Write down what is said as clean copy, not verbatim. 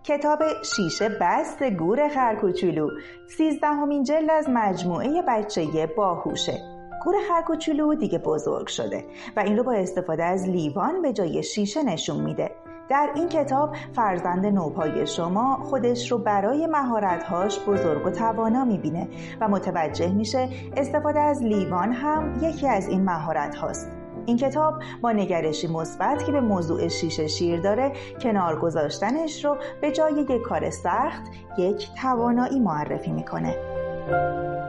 کتاب شیشه بست گور خرکوچولو 13مین جلد از مجموعه بچه باهوشه. گور خرکوچولو دیگه بزرگ شده و این رو با استفاده از لیوان به جای شیشه نشون میده. در این کتاب فرزند نوپای شما خودش رو برای مهارت‌هاش بزرگ و توانا میبینه و متوجه میشه استفاده از لیوان هم یکی از این مهارت هاست. این کتاب با نگرشی مثبت که به موضوع شیشه شیر داره، کنار گذاشتنش رو به جای یک کار سخت یک توانایی معرفی میکنه.